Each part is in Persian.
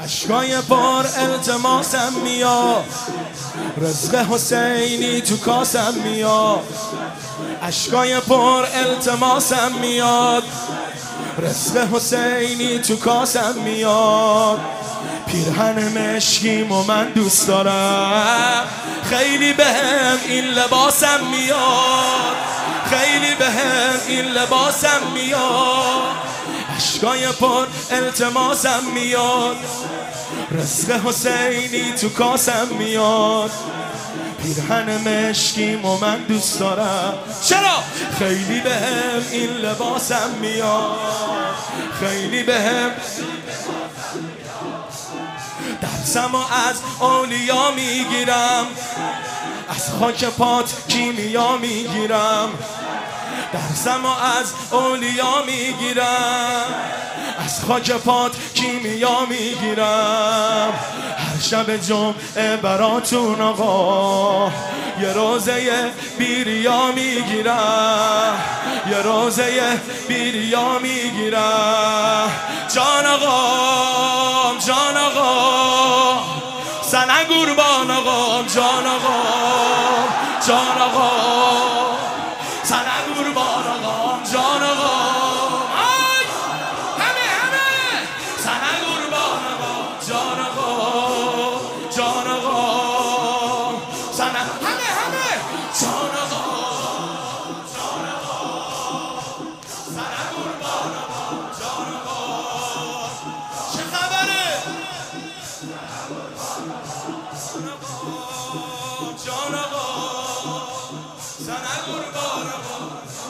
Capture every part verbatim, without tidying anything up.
عشقای پر التماسم میاد، رزق حسینی تو کاسم میاد. عشقای پر التماسم میاد، رزق حسینی تو کاسم میاد. پیرهن مشکیم و من دوست دارم، خیلی بهم این لباسم میاد، خیلی بهم این لباسم میاد. عشقای پر التماسم میاد، رزق حسینی تو کاسم میاد. پیرهن مشکیم و من دوست دارم، چرا؟ خیلی بهم این لباسم میاد، خیلی بهم. درسم و از اولیا میگیرم، از خاک پات کیمیا میگیرم. درسم و از اولیا میگیرم، از خاک پات کیمیا میگیرم. هر شب جمعه براتون آقا یه روزه بیریا میگیرم، یه روزه بیریا میگیرم. جان آقا جان آقا سنه قربان آقا، جان آقا جان آقا سنه قربان آقا، جان آقا همه همه سنه قربان آقا، جان آقا جان آقا سنه همه همه جان آقا جان آقا سنه قربان آقا، جان آقا. چه خبره؟ جان آقا سنه قربان آقا.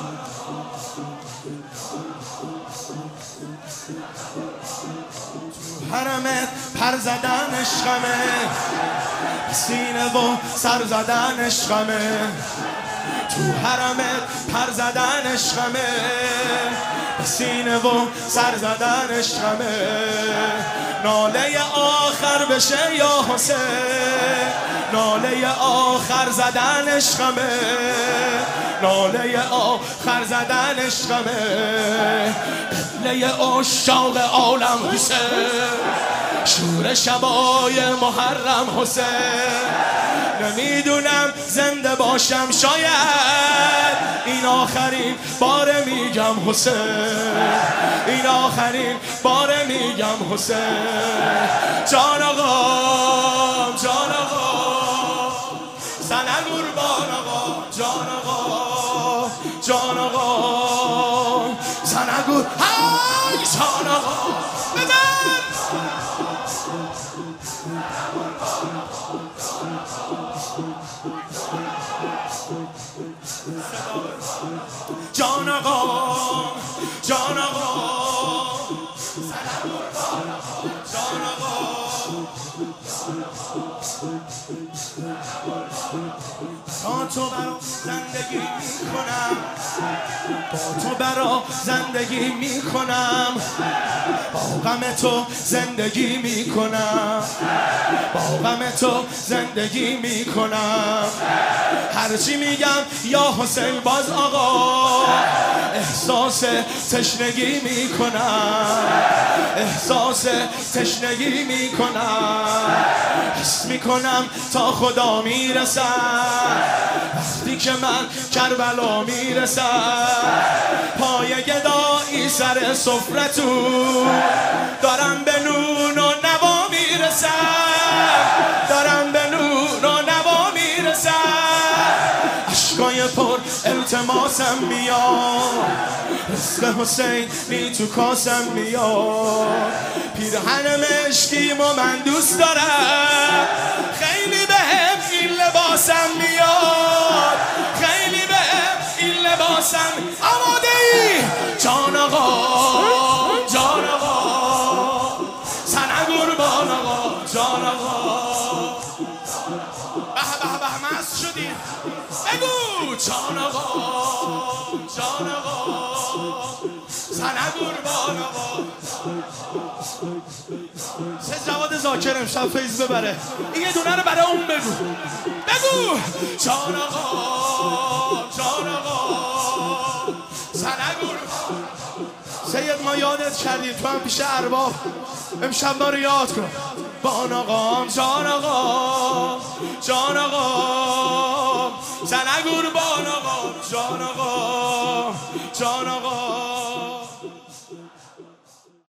تو حرمت پر زدن عشقمه، سینه و سر زدن عشقمه. تو حرمت پر زدن عشقمه، سینه و سر زدن عشقمه. ناله آخر بشه یا حسین، ناله آخر زدن عشقمه، ناله آخر زدن عشقمه. قبله عشاق عالم حسین، شور شبای محرم حسین. نمیدونم زنده باشم شاید این آخرین بار میگم حسین، این آخرین بار میگم حسین. جان آقا جان آقا سنه قربان آقا، جان آقا جان آقا سنه قربان های جان آقا بزن. جان آقا جان آقا سنه قربان آقا، جان آقا. با تو برا زندگی میکنم، با تو برا زندگی میکنم. با غم تو زندگی میکنم، با غم تو زندگی میکنم. هرچی میگم یا حسین باز آقا احساس تشنگی میکنم، احساس تشنگی میکنم. حس میکنم تا خدا میرسم، وقتی که من کربلا میرسم. پای گدایی سر سفرتون دارم به نون و نوا میرسم، دارم به نون و نوا میرسم. عشقای پر التماسم میاد، رزق حسینی تو کاسم میاد. پیرهن مشکیم و من دوست دارم، خیلی بهم این لباسم میاد، خیلی بهم این لباسم. آماده ای؟ جان آقا جان آقا سنه قربان آقا، جان آقا. به به به مست شدی بگو جان آقا جان آقا سنه قربان آقا. سه جواد ذاکر امشب فیض ببره، این یه دونه رو برای اون بگو بگو. جان آقا جان آقا سنه قربان سید ما یادت کردیم تو هم پیش ارباب امشب ما رو یاد کن. بان آقام جان آقام جان آقام زنگور بان آقام جان آقام جان آقام